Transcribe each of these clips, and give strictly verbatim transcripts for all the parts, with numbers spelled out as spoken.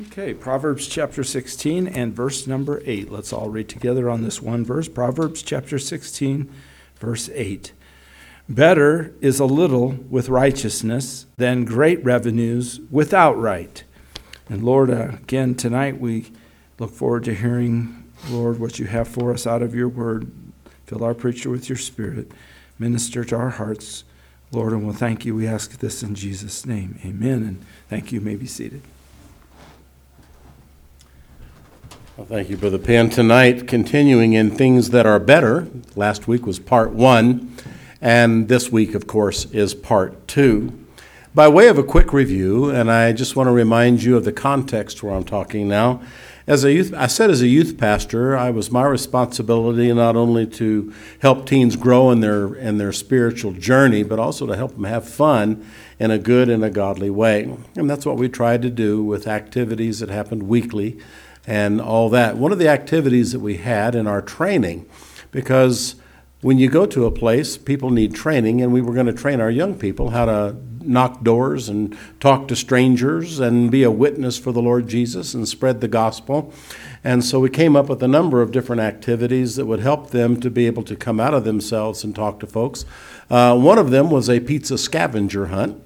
Okay, Proverbs chapter sixteen and verse number eight. Let's all read together on this one verse. Proverbs chapter sixteen, verse eight. Better is a little with righteousness than great revenues without right. And Lord, uh, again, tonight we look forward to hearing, Lord, what you have for us out of your word. Fill our preacher with your spirit. Minister to our hearts, Lord, and we'll thank you. We ask this in Jesus' name. Amen. And thank you. You may be seated. Well, thank you, Brother Penn. Tonight, continuing in things that are better. Last week was part one, and this week, of course, is part two. By way of a quick review, and I just want to remind you of the context where I'm talking now. As a youth, I said as a youth pastor, I was my responsibility not only to help teens grow in their in their spiritual journey, but also to help them have fun in a good and a godly way. And that's what we tried to do with activities that happened weekly and all that. One of the activities that we had in our training, because when you go to a place, people need training, and we were going to train our young people how to knock doors and talk to strangers and be a witness for the Lord Jesus and spread the gospel. And so we came up with a number of different activities that would help them to be able to come out of themselves and talk to folks. Uh, one of them was a pizza scavenger hunt.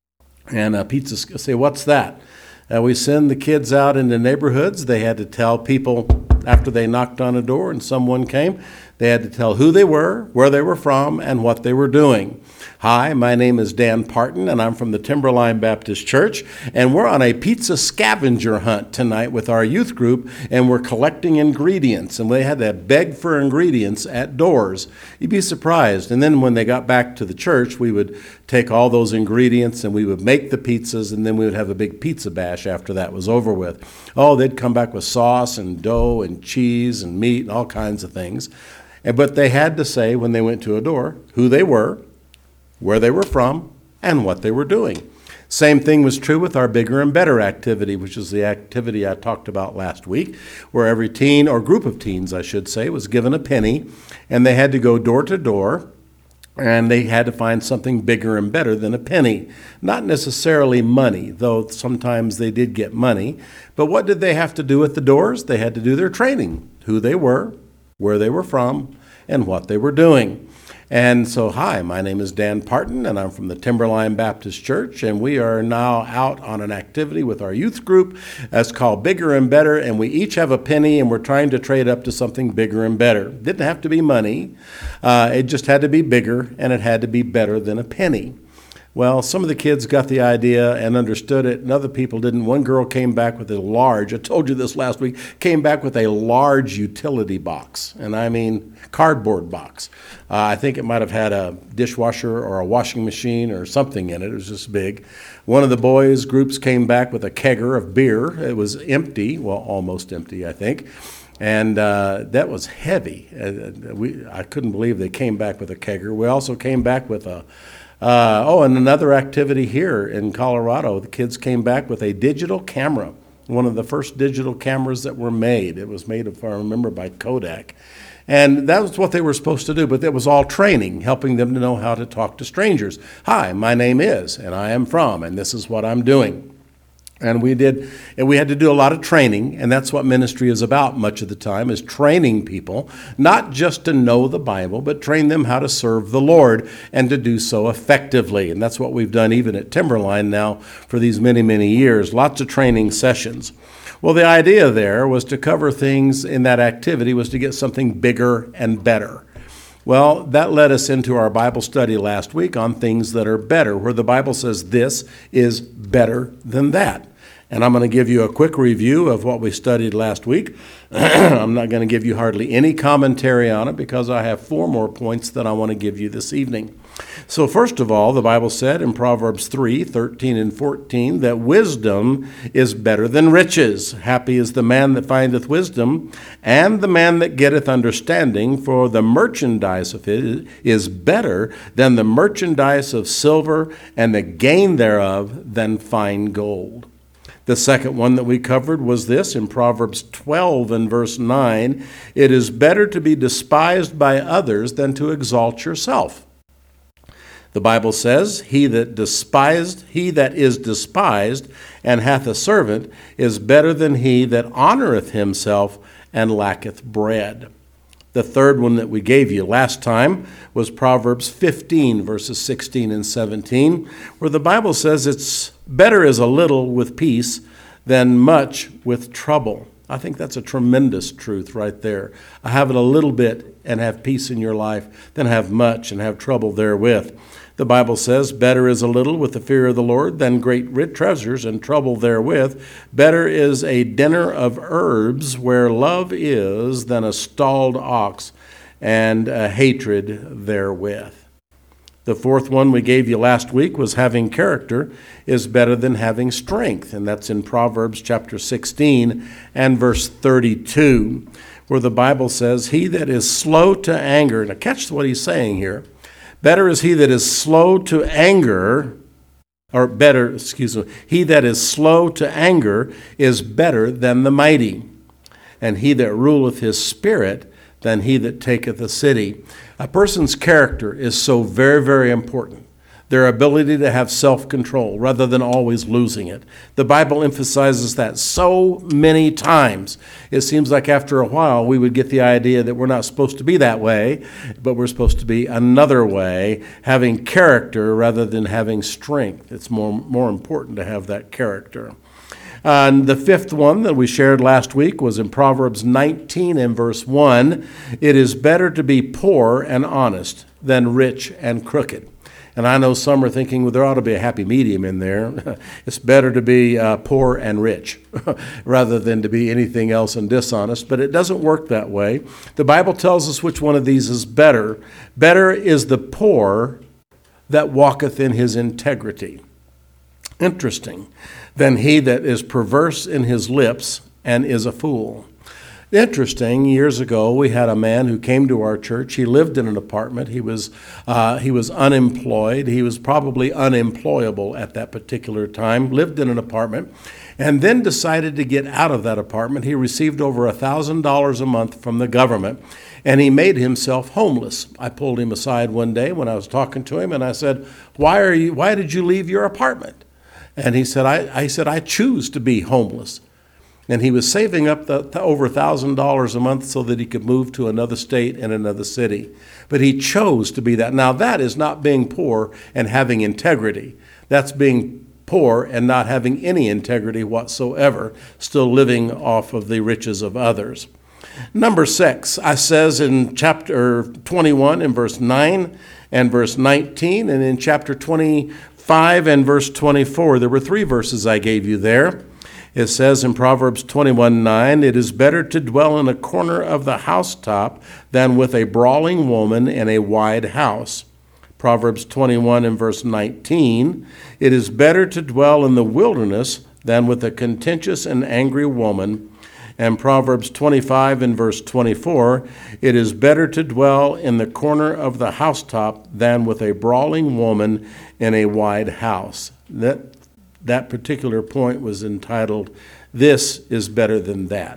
And a pizza, say, what's that? Uh, we send the kids out into neighborhoods. They had to tell people after they knocked on a door and someone came, they had to tell who they were, where they were from, and what they were doing. Hi, my name is Dan Parton, and I'm from the Timberline Baptist Church, and we're on a pizza scavenger hunt tonight with our youth group, and we're collecting ingredients, and they had to beg for ingredients at doors. You'd be surprised. And then when they got back to the church, we would take all those ingredients, and we would make the pizzas, and then we would have a big pizza bash after that was over with. Oh, they'd come back with sauce and dough and cheese and meat and all kinds of things. But they had to say when they went to a door who they were, where they were from, and what they were doing. Same thing was true with our Bigger and Better activity, which is the activity I talked about last week, where every teen, or group of teens, I should say, was given a penny, and they had to go door to door, and they had to find something bigger and better than a penny. Not necessarily money, though sometimes they did get money. But what did they have to do at the doors? They had to do their training, who they were, where they were from, and what they were doing. And so, hi, my name is Dan Parton, and I'm from the Timberline Baptist Church, and we are now out on an activity with our youth group that's called Bigger and Better, and we each have a penny, and we're trying to trade up to something bigger and better. Didn't have to be money. Uh, it just had to be bigger, and it had to be better than a penny. Well, some of the kids got the idea and understood it, and other people didn't. One girl came back with a large, I told you this last week, came back with a large utility box, and I mean cardboard box. Uh, I think it might have had a dishwasher or a washing machine or something in it. It was just big. One of the boys' groups came back with a kegger of beer. It was empty, well, almost empty, I think. And uh, that was heavy. Uh, we, I couldn't believe they came back with a kegger. We also came back with a Uh, oh, and another activity here in Colorado, the kids came back with a digital camera, one of the first digital cameras that were made. It was made, if I remember, by Kodak. And that was what they were supposed to do, but it was all training, helping them to know how to talk to strangers. Hi, my name is, and I am from, and this is what I'm doing. And we did, and we had to do a lot of training, and that's what ministry is about much of the time, is training people, not just to know the Bible, but train them how to serve the Lord and to do so effectively. And that's what we've done even at Timberline now for these many, many years, lots of training sessions. Well, the idea there was to cover things in that activity was to get something bigger and better. Well, that led us into our Bible study last week on things that are better, where the Bible says this is better than that. And I'm going to give you a quick review of what we studied last week. I'm not going to give you hardly any commentary on it because I have four more points that I want to give you this evening. So first of all, the Bible said in Proverbs three, thirteen and fourteen, that wisdom is better than riches. Happy is the man that findeth wisdom, and the man that getteth understanding, for the merchandise of it is better than the merchandise of silver, and the gain thereof than fine gold. The second one that we covered was this in Proverbs twelve and verse nine, it is better to be despised by others than to exalt yourself. The Bible says, He that despised, he that is despised and hath a servant is better than he that honoreth himself and lacketh bread. The third one that we gave you last time was Proverbs fifteen, verses sixteen and seventeen, where the Bible says it's better is a little with peace than much with trouble. I think that's a tremendous truth right there. I have it a little bit and have peace in your life than have much and have trouble therewith. The Bible says, better is a little with the fear of the Lord than great rich treasures and trouble therewith. Better is a dinner of herbs where love is than a stalled ox and a hatred therewith. The fourth one we gave you last week was having character is better than having strength. And that's in Proverbs chapter sixteen and verse thirty-two, where the Bible says, he that is slow to anger. Now catch what he's saying here. Better is he that is slow to anger, or better, excuse me, he that is slow to anger is better than the mighty, and he that ruleth his spirit than he that taketh a city. A person's character is so very, very important. Their ability to have self-control rather than always losing it. The Bible emphasizes that so many times. It seems like after a while we would get the idea that we're not supposed to be that way, but we're supposed to be another way, having character rather than having strength. It's more, more important to have that character. And the fifth one that we shared last week was in Proverbs nineteen and verse one. It is better to be poor and honest than rich and crooked. And I know some are thinking, well, there ought to be a happy medium in there. It's better to be uh, poor and rich rather than to be anything else and dishonest. But it doesn't work that way. The Bible tells us which one of these is better. Better is the poor that walketh in his integrity. Interesting. Than he that is perverse in his lips and is a fool. Interesting, years ago we had a man who came to our church. He lived in an apartment. He was uh, he was unemployed. He was probably unemployable at that particular time, lived in an apartment, and then decided to get out of that apartment. He received over one thousand dollars a month from the government, and he made himself homeless. I pulled him aside one day when I was talking to him, and I said, why are you? Why did you leave your apartment? And he said, I, I said, I choose to be homeless. And he was saving up the, the over one thousand dollars a month so that he could move to another state and another city. But he chose to be that. Now, that is not being poor and having integrity. That's being poor and not having any integrity whatsoever, still living off of the riches of others. Number six, I says in chapter twenty-one in verse nine and verse nineteen, and in chapter twenty-five and verse twenty-four, there were three verses I gave you there. It says in Proverbs twenty-one nine, it is better to dwell in a corner of the housetop than with a brawling woman in a wide house. Proverbs twenty-one and verse nineteen, it is better to dwell in the wilderness than with a contentious and angry woman. And Proverbs twenty-five and verse twenty-four, it is better to dwell in the corner of the housetop than with a brawling woman in a wide house. That That particular point was entitled, This is Better Than That.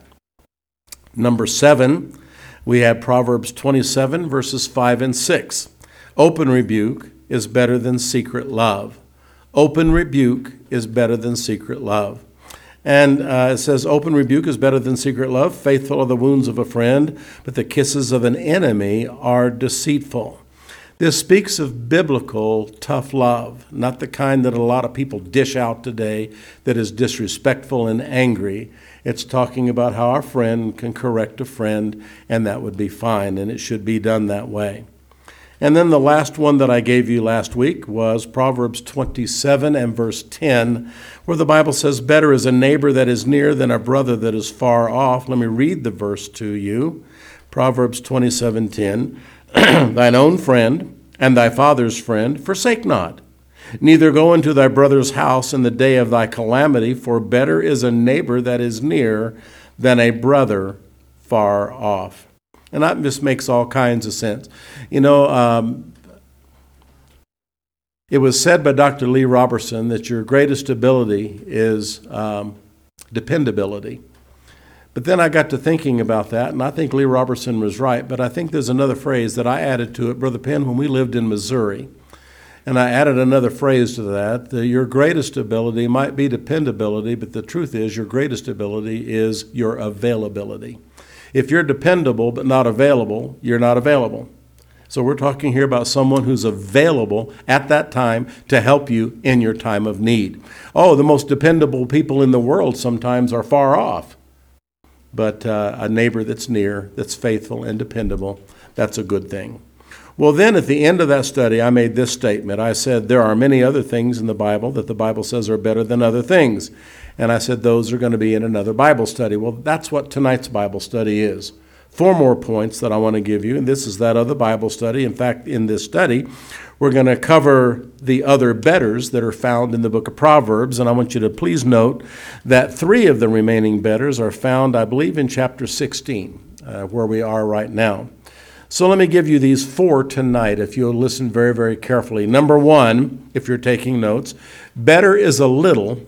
Number seven, we have Proverbs twenty-seven, verses five and six. Open rebuke is better than secret love. Open rebuke is better than secret love. And uh, it says, open rebuke is better than secret love. Faithful are the wounds of a friend, but the kisses of an enemy are deceitful. This speaks of biblical tough love, not the kind that a lot of people dish out today that is disrespectful and angry. It's talking about how our friend can correct a friend, and that would be fine, and it should be done that way. And then the last one that I gave you last week was Proverbs twenty-seven and verse ten, where the Bible says, better is a neighbor that is near than a brother that is far off. Let me read the verse to you. Proverbs twenty-seven ten. Thine own friend and thy father's friend forsake not. Neither go into thy brother's house in the day of thy calamity, for better is a neighbor that is near than a brother far off. And that just makes all kinds of sense. You know, um, it was said by Doctor Lee Roberson that your greatest ability is um, dependability. But then I got to thinking about that, and I think Lee Roberson was right, but I think there's another phrase that I added to it, Brother Penn, when we lived in Missouri. And I added another phrase to that. The, your greatest ability might be dependability, but the truth is your greatest ability is your availability. If you're dependable but not available, you're not available. So we're talking here about someone who's available at that time to help you in your time of need. Oh, the most dependable people in the world sometimes are far off. But uh, a neighbor that's near, that's faithful and dependable, that's a good thing. Well, then at the end of that study, I made this statement. I said, there are many other things in the Bible that the Bible says are better than other things. And I said, those are going to be in another Bible study. Well, that's what tonight's Bible study is. Four more points that I want to give you, and this is that other Bible study. In fact, in this study, we're going to cover the other betters that are found in the book of Proverbs, and I want you to please note that three of the remaining betters are found, I believe, in chapter sixteen, uh, where we are right now. So let me give you these four tonight, if you'll listen very, very carefully. Number one, if you're taking notes, better is a little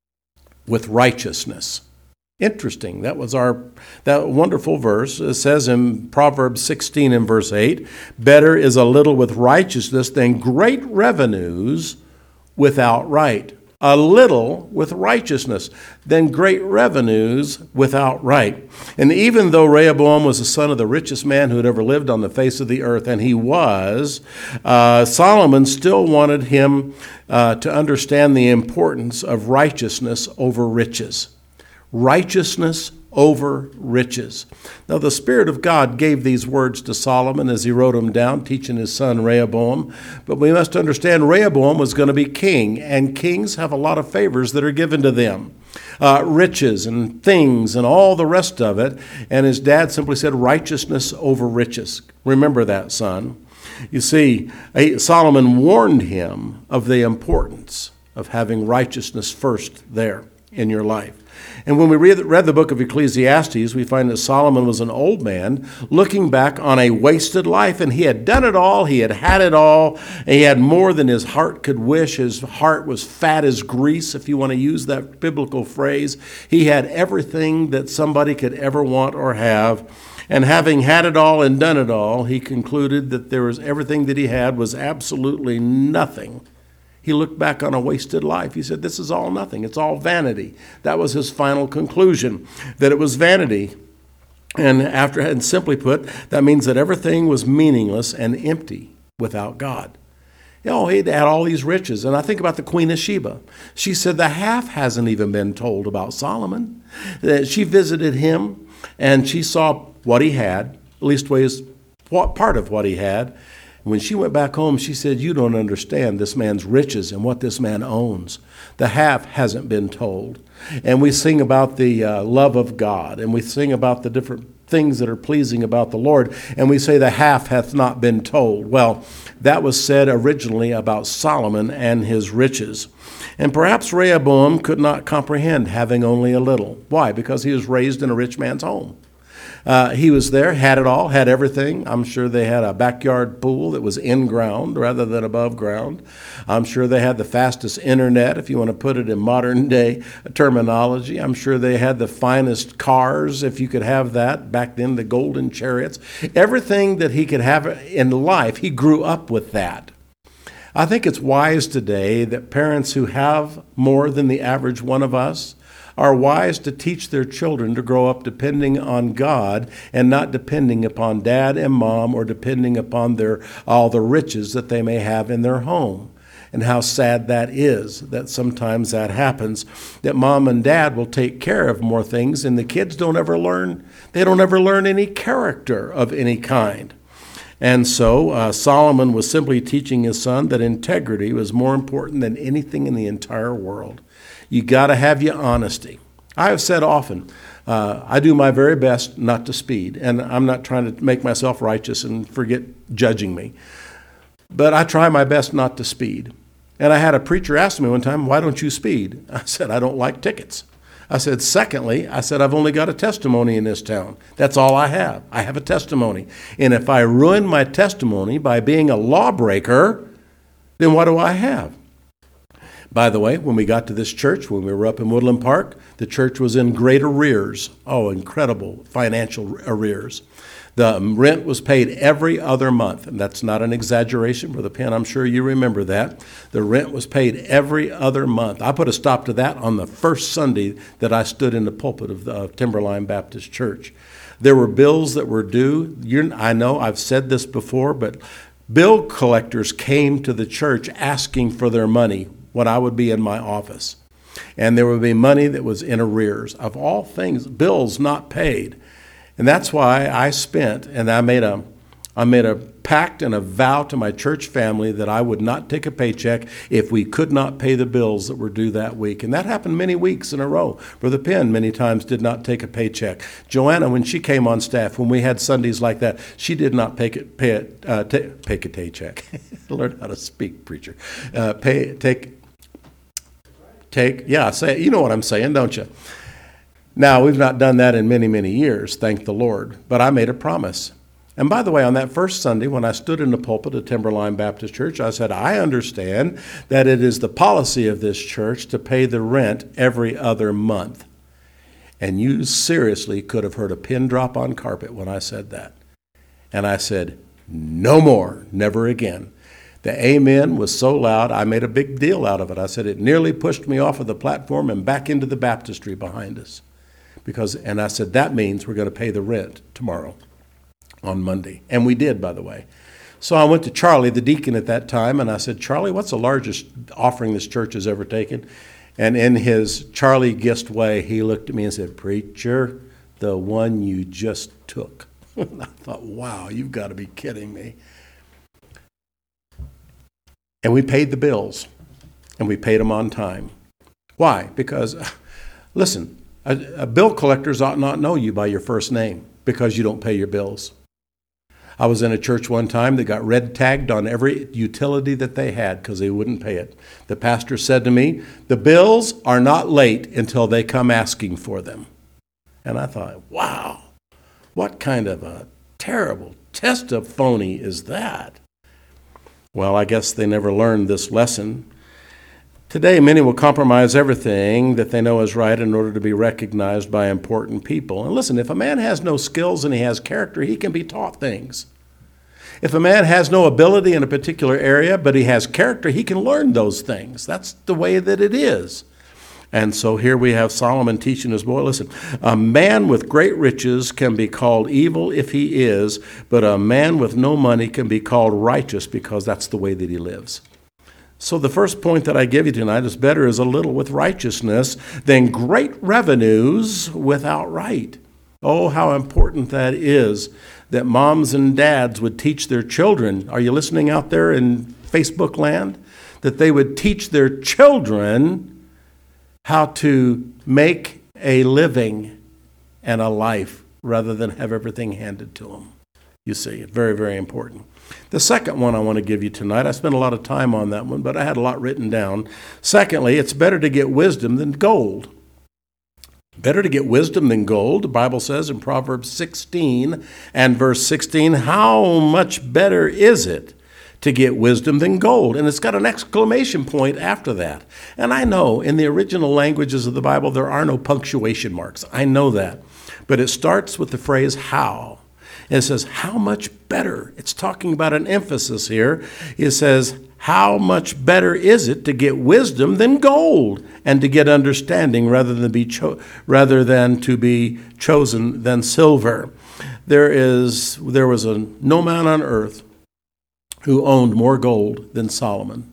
with righteousness. Interesting. That was our that wonderful verse. It says in Proverbs sixteen and verse eight, better is a little with righteousness than great revenues without right. A little with righteousness than great revenues without right. And even though Rehoboam was the son of the richest man who had ever lived on the face of the earth, and he was, uh, Solomon still wanted him uh, to understand the importance of righteousness over riches. Righteousness over riches. Now, the Spirit of God gave these words to Solomon as he wrote them down, teaching his son Rehoboam. But we must understand Rehoboam was going to be king, and kings have a lot of favors that are given to them. Uh, riches and things and all the rest of it. And his dad simply said, righteousness over riches. Remember that, son. You see, Solomon warned him of the importance of having righteousness first there in your life. And when we read, read the book of Ecclesiastes, we find that Solomon was an old man looking back on a wasted life, and he had done it all, he had had it all, and he had more than his heart could wish. His heart was fat as grease, if you want to use that biblical phrase. He had everything that somebody could ever want or have. And having had it all and done it all, he concluded that there was everything that he had was absolutely nothing. He looked back on a wasted life. He said, this is all nothing. It's all vanity. That was his final conclusion, that it was vanity. And after, and simply put, that means that everything was meaningless and empty without God. You know, he'd had all these riches. And I think about the Queen of Sheba. She said the half hasn't even been told about Solomon. She visited him and she saw what he had, at least was part of what he had. When she went back home, she said, you don't understand this man's riches and what this man owns. The half hasn't been told. And we sing about the uh, love of God, and we sing about the different things that are pleasing about the Lord, and we say the half hath not been told. Well, that was said originally about Solomon and his riches. And perhaps Rehoboam could not comprehend having only a little. Why? Because he was raised in a rich man's home. Uh, he was there, had it all, had everything. I'm sure they had a backyard pool that was in ground rather than above ground. I'm sure they had the fastest internet, if you want to put it in modern day terminology. I'm sure they had the finest cars, if you could have that. Back then, the golden chariots. Everything that he could have in life, he grew up with that. I think it's wise today that parents who have more than the average one of us are wise to teach their children to grow up depending on God and not depending upon dad and mom or depending upon their all the riches that they may have in their home. And how sad that is, that sometimes that happens, that mom and dad will take care of more things and the kids don't ever learn, they don't ever learn any character of any kind. And so uh, Solomon was simply teaching his son that integrity was more important than anything in the entire world. You got to have your honesty. I have said often, uh, I do my very best not to speed, and I'm not trying to make myself righteous and forget judging me. But I try my best not to speed. And I had a preacher ask me one time, why don't you speed? I said, I don't like tickets. I said, secondly, I said, I've only got a testimony in this town. That's all I have. I have a testimony. And if I ruin my testimony by being a lawbreaker, then what do I have? By the way, when we got to this church, when we were up in Woodland Park, the church was in great arrears. Oh, incredible financial arrears. The rent was paid every other month, and that's not an exaggeration, Brother Penn. I'm sure you remember that. The rent was paid every other month. I put a stop to that on the first Sunday that I stood in the pulpit of the of Timberline Baptist Church. There were bills that were due. You're, I know I've said this before, but bill collectors came to the church asking for their money when I would be in my office. And there would be money that was in arrears. Of all things, bills not paid. And that's why I spent, and I made a, I made a pact and a vow to my church family that I would not take a paycheck if we could not pay the bills that were due that week. And that happened many weeks in a row. Brother Penn many times did not take a paycheck. Joanna, when she came on staff, when we had Sundays like that, she did not pay it, pay it, uh, t- pay a paycheck. Learn how to speak, preacher. Uh, pay, take, take, yeah, say, you know what I'm saying, don't you? Now, we've not done that in many, many years, thank the Lord, but I made a promise. And by the way, on that first Sunday, when I stood in the pulpit at Timberline Baptist Church, I said, I understand that it is the policy of this church to pay the rent every other month. And you seriously could have heard a pin drop on carpet when I said that. And I said, no more, never again. The amen was so loud, I made a big deal out of it. I said it nearly pushed me off of the platform and back into the baptistry behind us. Because, and I said, that means we're going to pay the rent tomorrow on Monday. And we did, by the way. So I went to Charlie, the deacon at that time, and I said, Charlie, what's the largest offering this church has ever taken? And in his Charlie Gist way, he looked at me and said, Preacher, the one you just took. And I thought, wow, you've got to be kidding me. And we paid the bills, and we paid them on time. Why? Because, listen, a, a bill collectors ought not know you by your first name because you don't pay your bills. I was in a church one time that got red tagged on every utility that they had because they wouldn't pay it. The pastor said to me, the bills are not late until they come asking for them. And I thought, wow, what kind of a terrible testimony is that? Well, I guess they never learned this lesson. Today, many will compromise everything that they know is right in order to be recognized by important people. And listen, if a man has no skills and he has character, he can be taught things. If a man has no ability in a particular area, but he has character, he can learn those things. That's the way that it is. And so here we have Solomon teaching his boy, listen, a man with great riches can be called evil if he is, but a man with no money can be called righteous because that's the way that he lives. So the first point that I give you tonight is better is a little with righteousness than great revenues without right. Oh, how important that is that moms and dads would teach their children. Are you listening out there in Facebook land? That they would teach their children how to make a living and a life rather than have everything handed to them. You see, very, very important. The second one I want to give you tonight, I spent a lot of time on that one, but I had a lot written down. Secondly, it's better to get wisdom than gold. Better to get wisdom than gold. The Bible says in Proverbs sixteen and verse sixteen, how much better is it to get wisdom than gold? And it's got an exclamation point after that. And I know in the original languages of the Bible, there are no punctuation marks. I know that. But it starts with the phrase how. And it says, how much better? It's talking about an emphasis here. It says, how much better is it to get wisdom than gold, and to get understanding rather than be cho- rather than to be chosen than silver? There is there was a no man on earth who owned more gold than Solomon.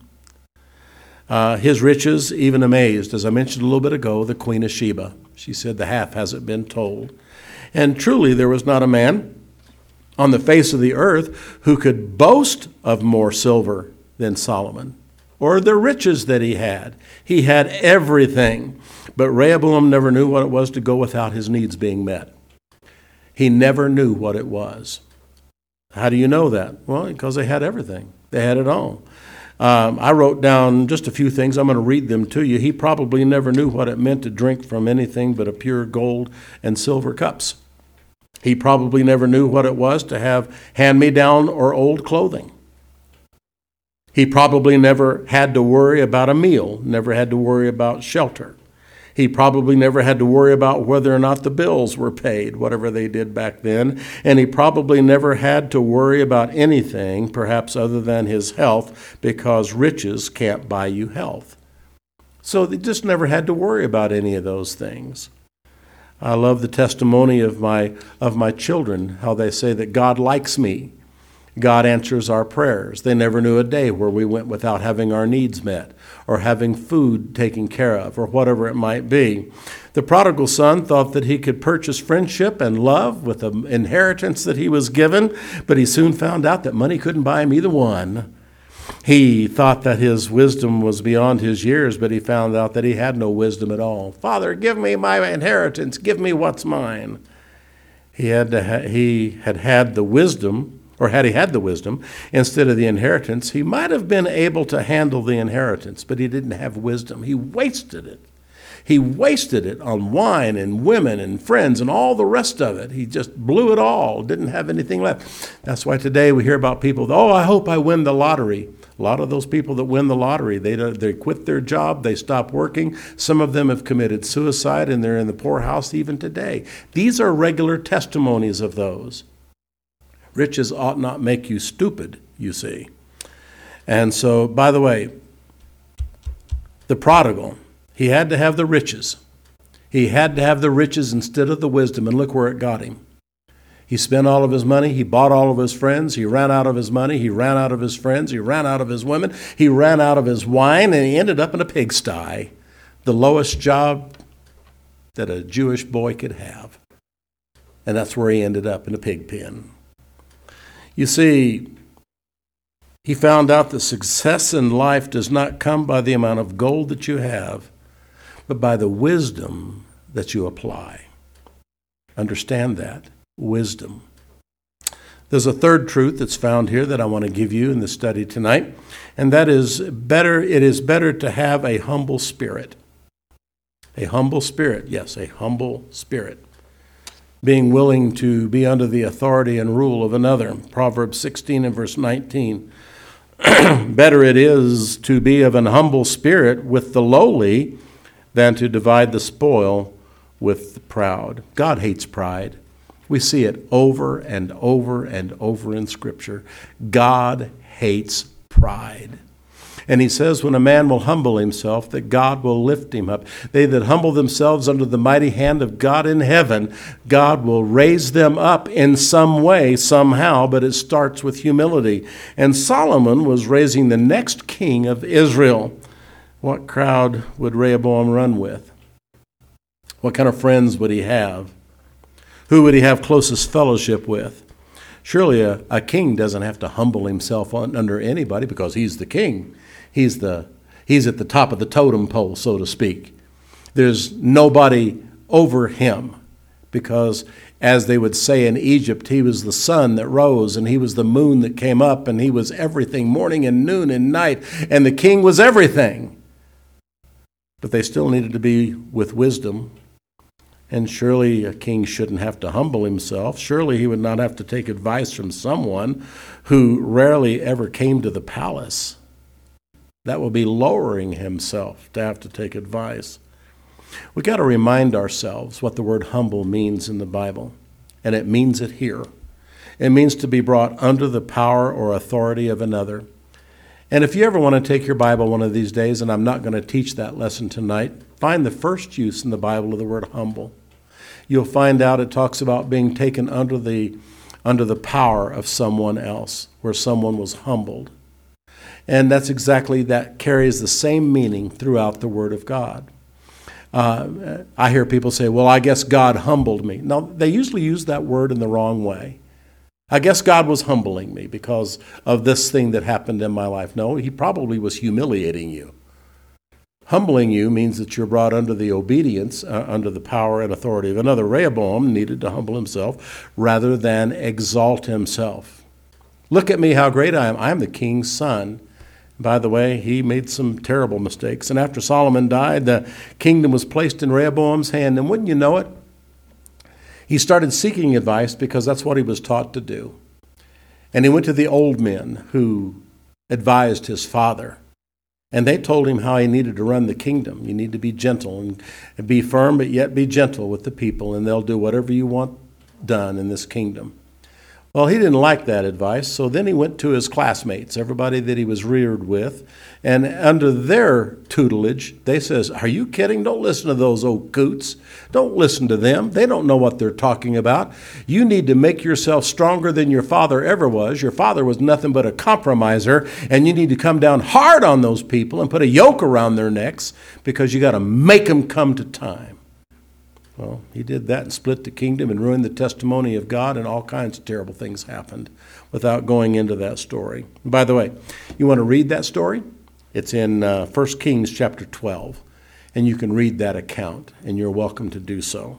Uh, his riches even amazed, as I mentioned a little bit ago, the Queen of Sheba. She said the half hasn't been told. And truly there was not a man on the face of the earth who could boast of more silver than Solomon, or the riches that he had. He had everything, but Rehoboam never knew what it was to go without his needs being met. He never knew what it was. How do you know that? Well, because they had everything. They had it all. Um, I wrote down just a few things. I'm going to read them to you. He probably never knew what it meant to drink from anything but a pure gold and silver cups. He probably never knew what it was to have hand-me-down or old clothing. He probably never had to worry about a meal, never had to worry about shelter. He probably never had to worry about whether or not the bills were paid, whatever they did back then. And he probably never had to worry about anything, perhaps other than his health, because riches can't buy you health. So they just never had to worry about any of those things. I love the testimony of my of my children, how they say that God likes me. God answers our prayers. They never knew a day where we went without having our needs met or having food taken care of or whatever it might be. The prodigal son thought that he could purchase friendship and love with the inheritance that he was given, but he soon found out that money couldn't buy him either one. He thought that his wisdom was beyond his years, but he found out that he had no wisdom at all. Father, give me my inheritance. Give me what's mine. He had to ha- he had had the wisdom, or had he had the wisdom, instead of the inheritance, he might have been able to handle the inheritance, but he didn't have wisdom. He wasted it. He wasted it on wine and women and friends and all the rest of it. He just blew it all, didn't have anything left. That's why today we hear about people, oh, I hope I win the lottery. A lot of those people that win the lottery, they, they quit their job, they stop working. Some of them have committed suicide and they're in the poorhouse even today. These are regular testimonies of those. Riches ought not make you stupid, you see. And so, by the way, the prodigal, he had to have the riches. He had to have the riches instead of the wisdom, and look where it got him. He spent all of his money. He bought all of his friends. He ran out of his money. He ran out of his friends. He ran out of his women. He ran out of his wine, and he ended up in a pigsty, the lowest job that a Jewish boy could have. And that's where he ended up, in a pig pen. You see, he found out that success in life does not come by the amount of gold that you have, but by the wisdom that you apply. Understand that. Wisdom. There's a third truth that's found here that I want to give you in the study tonight, and that is better. It is better to have a humble spirit. A humble spirit, yes, a humble spirit. Being willing to be under the authority and rule of another. Proverbs sixteen and verse nineteen. Better it is to be of an humble spirit with the lowly than to divide the spoil with the proud. God hates pride. We see it over and over and over in Scripture. God hates pride. And he says when a man will humble himself, that God will lift him up. They that humble themselves under the mighty hand of God in heaven, God will raise them up in some way, somehow, but it starts with humility. And Solomon was raising the next king of Israel. What crowd would Rehoboam run with? What kind of friends would he have? Who would he have closest fellowship with? Surely a, a king doesn't have to humble himself on, under anybody because he's the king. He's the he's at the top of the totem pole, so to speak. There's nobody over him because, as they would say in Egypt, he was the sun that rose and he was the moon that came up and he was everything, morning and noon and night, and the king was everything. But they still needed to be with wisdom. And surely a king shouldn't have to humble himself. Surely he would not have to take advice from someone who rarely ever came to the palace. That will be lowering himself to have to take advice. We've got to remind ourselves what the word humble means in the Bible. And it means it here. It means to be brought under the power or authority of another. And if you ever want to take your Bible one of these days, and I'm not going to teach that lesson tonight, find the first use in the Bible of the word humble. You'll find out it talks about being taken under the, under the power of someone else, where someone was humbled. And that's exactly, that carries the same meaning throughout the Word of God. Uh, I hear people say, well, I guess God humbled me. Now, they usually use that word in the wrong way. I guess God was humbling me because of this thing that happened in my life. No, he probably was humiliating you. Humbling you means that you're brought under the obedience, uh, under the power and authority of another. Rehoboam needed to humble himself rather than exalt himself. Look at me, how great I am. I am the king's son. By the way, he made some terrible mistakes. And after Solomon died, the kingdom was placed in Rehoboam's hand. And wouldn't you know it, he started seeking advice because that's what he was taught to do. And he went to the old men who advised his father. And they told him how he needed to run the kingdom. You need to be gentle and be firm, but yet be gentle with the people, and they'll do whatever you want done in this kingdom. Well, he didn't like that advice, so then he went to his classmates, everybody that he was reared with, and under their tutelage, they says, "Are you kidding? Don't listen to those old coots. Don't listen to them. They don't know what they're talking about. You need to make yourself stronger than your father ever was. Your father was nothing but a compromiser, and you need to come down hard on those people and put a yoke around their necks because you got to make them come to time." Well, he did that and split the kingdom and ruined the testimony of God, and all kinds of terrible things happened without going into that story. And by the way, you want to read that story? It's in uh, First Kings chapter twelve, and you can read that account, and you're welcome to do so.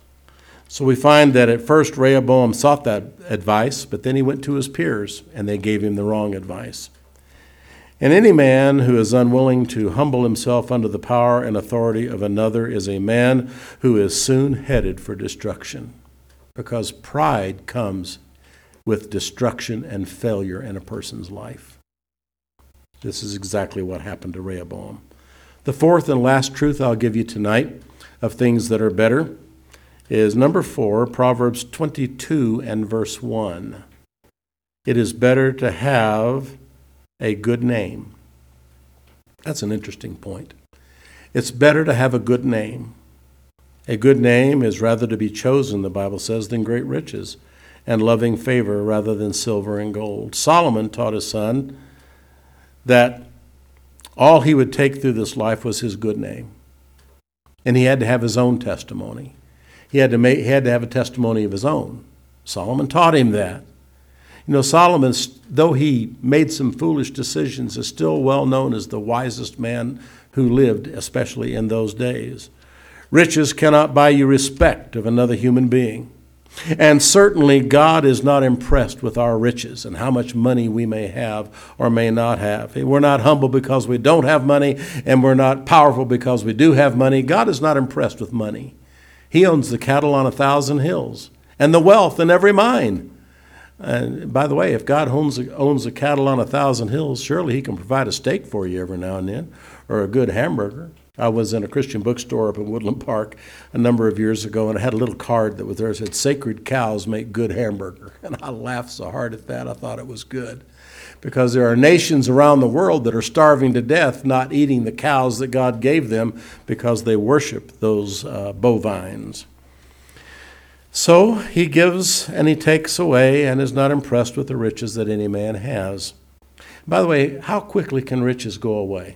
So we find that at first Rehoboam sought that advice, but then he went to his peers, and they gave him the wrong advice. And any man who is unwilling to humble himself under the power and authority of another is a man who is soon headed for destruction, because pride comes with destruction and failure in a person's life. This is exactly what happened to Rehoboam. The fourth and last truth I'll give you tonight of things that are better is number four, Proverbs twenty-two and verse one. It is better to have a good name. That's an interesting point. It's better to have a good name. A good name is rather to be chosen, the Bible says, than great riches, and loving favor rather than silver and gold. Solomon taught his son that all he would take through this life was his good name. And he had to have his own testimony. He had to make, he had to have a testimony of his own. Solomon taught him that. You know, Solomon, though he made some foolish decisions, is still well known as the wisest man who lived, especially in those days. Riches cannot buy you respect of another human being. And certainly God is not impressed with our riches and how much money we may have or may not have. We're not humble because we don't have money, and we're not powerful because we do have money. God is not impressed with money. He owns the cattle on a thousand hills and the wealth in every mine. And by the way, if God owns, owns the cattle on a thousand hills, surely he can provide a steak for you every now and then, or a good hamburger. I was in a Christian bookstore up in Woodland Park a number of years ago, and I had a little card that was there that said, "Sacred cows make good hamburger." And I laughed so hard at that, I thought it was good. Because there are nations around the world that are starving to death, not eating the cows that God gave them because they worship those uh, bovines. So he gives and he takes away and is not impressed with the riches that any man has. By the way, how quickly can riches go away?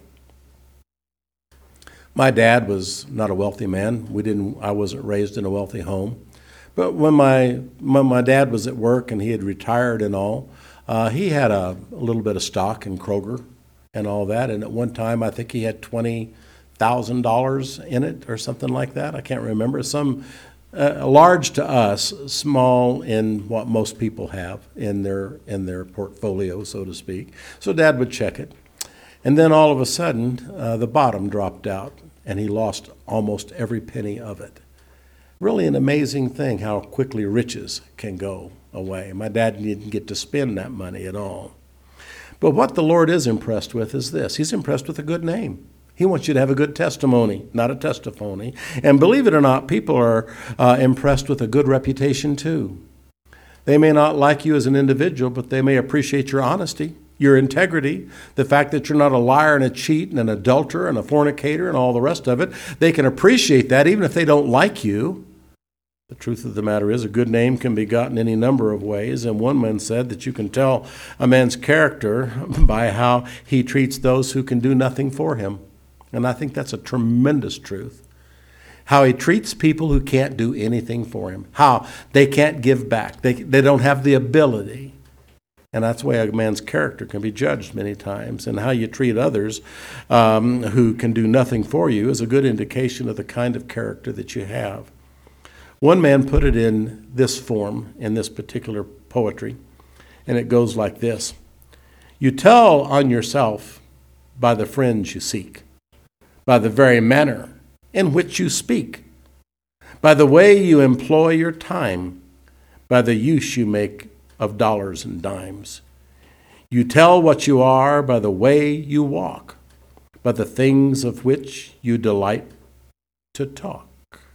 My dad was not a wealthy man. We didn't. I wasn't raised in a wealthy home. But when my when my dad was at work and he had retired and all, uh, he had a, a little bit of stock in Kroger and all that. And at one time, I think he had twenty thousand dollars in it or something like that. I can't remember. Some Uh, large to us, small in what most people have in their in their portfolio, so to speak. So Dad would check it. And then all of a sudden, uh, the bottom dropped out, and he lost almost every penny of it. Really an amazing thing how quickly riches can go away. My dad didn't get to spend that money at all. But what the Lord is impressed with is this. He's impressed with a good name. He wants you to have a good testimony, not a testimony. And believe it or not, people are uh, impressed with a good reputation too. They may not like you as an individual, but they may appreciate your honesty, your integrity, the fact that you're not a liar and a cheat and an adulterer and a fornicator and all the rest of it. They can appreciate that even if they don't like you. The truth of the matter is a good name can be gotten any number of ways, and one man said that you can tell a man's character by how he treats those who can do nothing for him. And I think that's a tremendous truth. How he treats people who can't do anything for him. How they can't give back. They, they don't have the ability. And that's the way a man's character can be judged many times. And how you treat others um, who can do nothing for you is a good indication of the kind of character that you have. One man put it in this form, in this particular poetry, and it goes like this. You tell on yourself by the friends you seek, by the very manner in which you speak, by the way you employ your time, by the use you make of dollars and dimes. You tell what you are by the way you walk, by the things of which you delight to talk,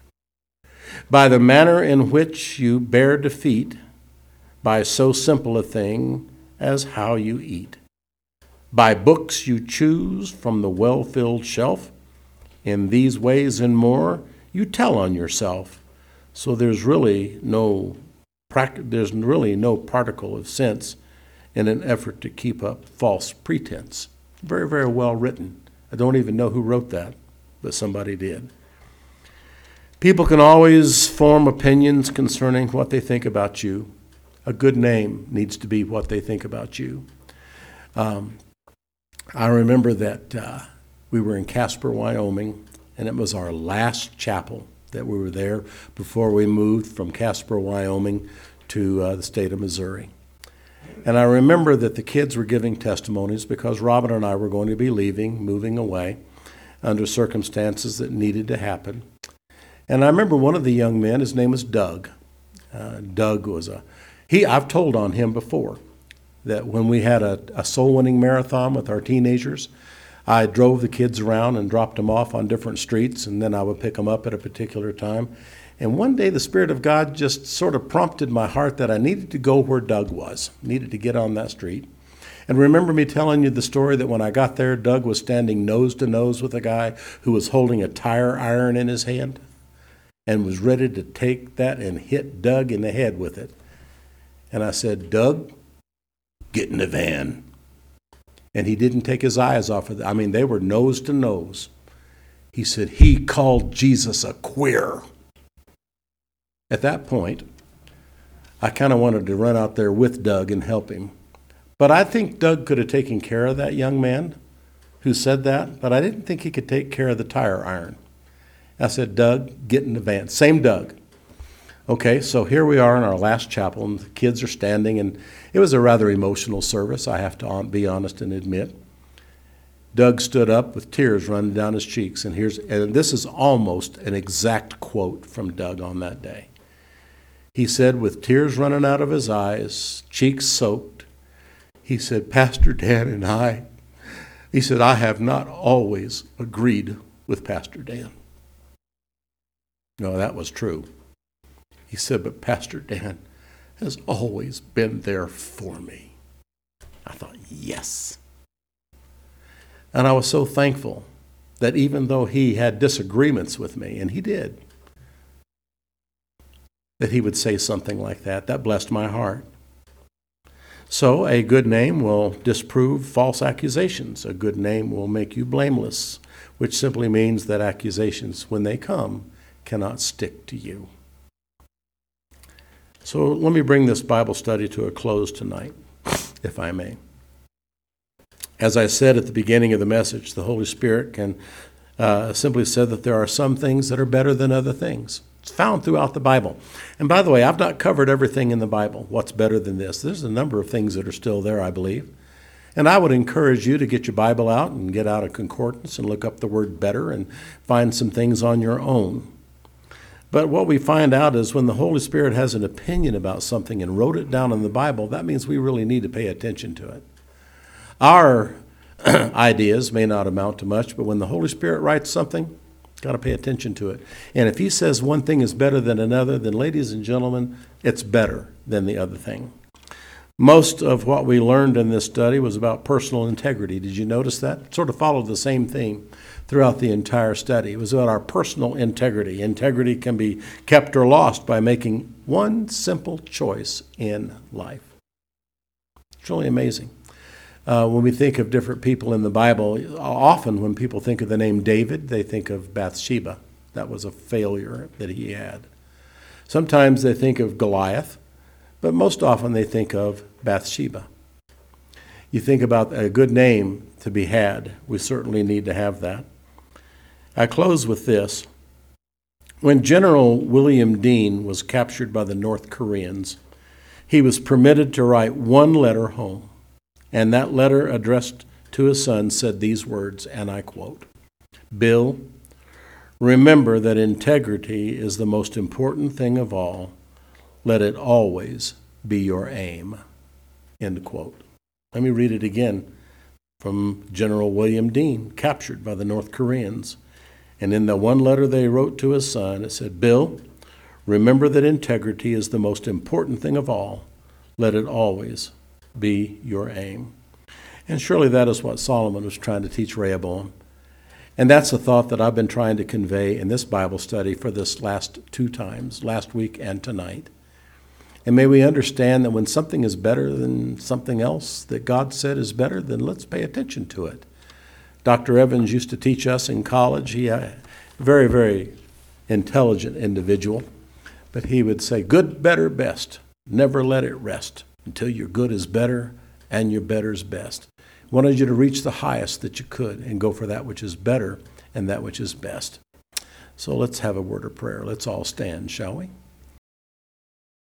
by the manner in which you bear defeat, by so simple a thing as how you eat, by books you choose from the well-filled shelf. In these ways and more, you tell on yourself. So there's really no there's really no particle of sense in an effort to keep up false pretense. Very, very well written. I don't even know who wrote that, but somebody did. People can always form opinions concerning what they think about you. A good name needs to be what they think about you. Um, I remember that uh, we were in Casper, Wyoming, and it was our last chapel that we were there before we moved from Casper, Wyoming to uh, the state of Missouri. And I remember that the kids were giving testimonies because Robin and I were going to be leaving, moving away under circumstances that needed to happen. And I remember one of the young men, his name was Doug. Uh, Doug was a, he, I've told on him before that when we had a, a soul-winning marathon with our teenagers, I drove the kids around and dropped them off on different streets, and then I would pick them up at a particular time. And one day the Spirit of God just sort of prompted my heart that I needed to go where Doug was, needed to get on that street. And remember me telling you the story that when I got there, Doug was standing nose to nose with a guy who was holding a tire iron in his hand and was ready to take that and hit Doug in the head with it. And I said, Doug, get in the van. And he didn't take his eyes off of it. I mean, they were nose to nose. He said, he called Jesus a queer. At that point, I kind of wanted to run out there with Doug and help him. But I think Doug could have taken care of that young man who said that, but I didn't think he could take care of the tire iron. I said, Doug, get in the van. Same Doug. Okay, so here we are in our last chapel, and the kids are standing, and it was a rather emotional service, I have to be honest and admit. Doug stood up with tears running down his cheeks, and here's and this is almost an exact quote from Doug on that day. He said, with tears running out of his eyes, cheeks soaked, he said, Pastor Dan and I, he said, I have not always agreed with Pastor Dan. No, that was true. He said, but Pastor Dan has always been there for me. I thought, yes. And I was so thankful that even though he had disagreements with me, and he did, that he would say something like that. That blessed my heart. So a good name will disprove false accusations. A good name will make you blameless, which simply means that accusations, when they come, cannot stick to you. So let me bring this Bible study to a close tonight, if I may. As I said at the beginning of the message, the Holy Spirit can uh, simply said that there are some things that are better than other things. It's found throughout the Bible. And by the way, I've not covered everything in the Bible. What's better than this? There's a number of things that are still there, I believe. And I would encourage you to get your Bible out and get out a concordance and look up the word better and find some things on your own. But what we find out is when the Holy Spirit has an opinion about something and wrote it down in the Bible, that means we really need to pay attention to it. Our ideas may not amount to much, but when the Holy Spirit writes something, got to pay attention to it. And if he says one thing is better than another, then ladies and gentlemen, it's better than the other thing. Most of what we learned in this study was about personal integrity. Did you notice that? It sort of followed the same theme throughout the entire study. It was about our personal integrity. Integrity can be kept or lost by making one simple choice in life. It's really amazing. Uh, when we think of different people in the Bible, often when people think of the name David, they think of Bathsheba. That was a failure that he had. Sometimes they think of Goliath, but most often they think of Bathsheba. You think about a good name to be had. We certainly need to have that. I close with this. When General William Dean was captured by the North Koreans, he was permitted to write one letter home. And that letter addressed to his son said these words, and I quote, Bill, remember that integrity is the most important thing of all. Let it always be your aim. End quote. Let me read it again from General William Dean, captured by the North Koreans. And in the one letter they wrote to his son, it said, "Bill, remember that integrity is the most important thing of all. Let it always be your aim." And surely that is what Solomon was trying to teach Rehoboam. And that's a thought that I've been trying to convey in this Bible study for this last two times, last week and tonight. And may we understand that when something is better than something else that God said is better, then let's pay attention to it. Doctor Evans used to teach us in college. He a very, very intelligent individual. But he would say, good, better, best. Never let it rest until your good is better and your better is best. He wanted you to reach the highest that you could and go for that which is better and that which is best. So let's have a word of prayer. Let's all stand, shall we?